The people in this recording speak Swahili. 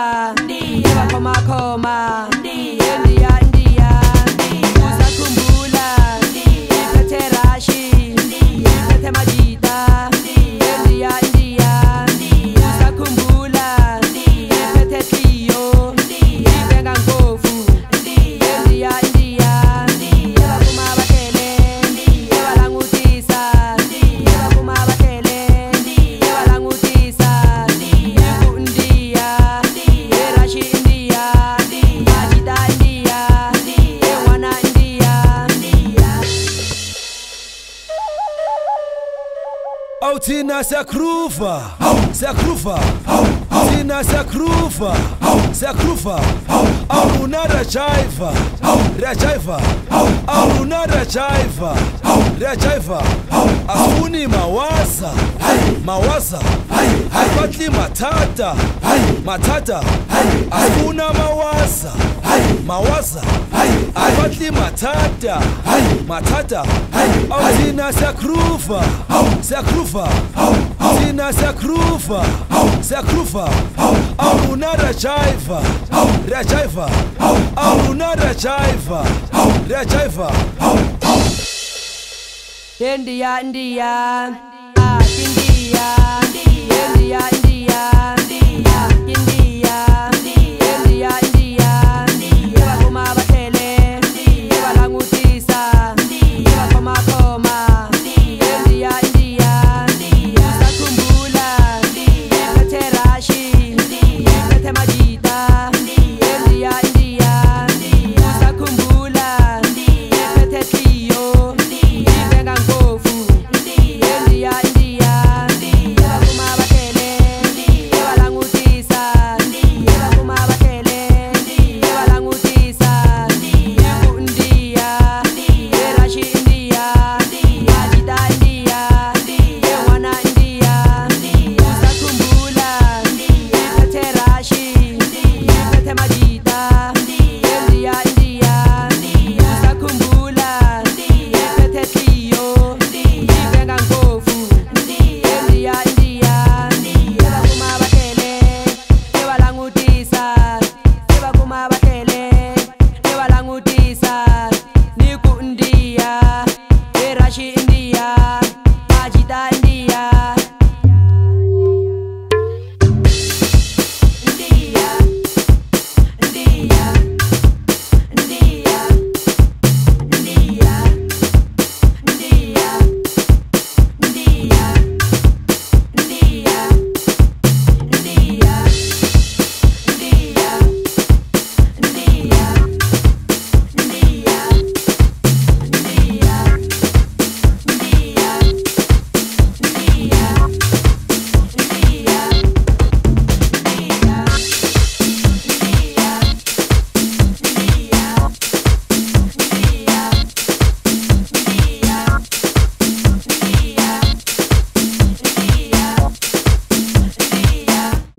Eva koma koma India India Usakhumbula Iphethe Rashi Iphethe Majida India India Usakhumbula Iphethe Clio Ibenga Ngofu India India Eva kuma batele Eva langutisa Eva kuma batele Eva langutisa Iku India Rashi India Majida India Ewana India Oh Tina Sakrufa Sakrufa Tina Sakrufa Sakrufa Aruna Rajaiva Rajaiva Aruna Rajaiva Rajaiva Afuni Mawaza Mawaza Apatli Matata Matata Afuna Mawaza Mawaza Apatli Matata Matata Oh Tina Sakrufa Sakrufa Tina Sakrufa Sakrufa Aruna Rajaiva Rajaiva Aruna Rajaiva Rajaiva India India India India India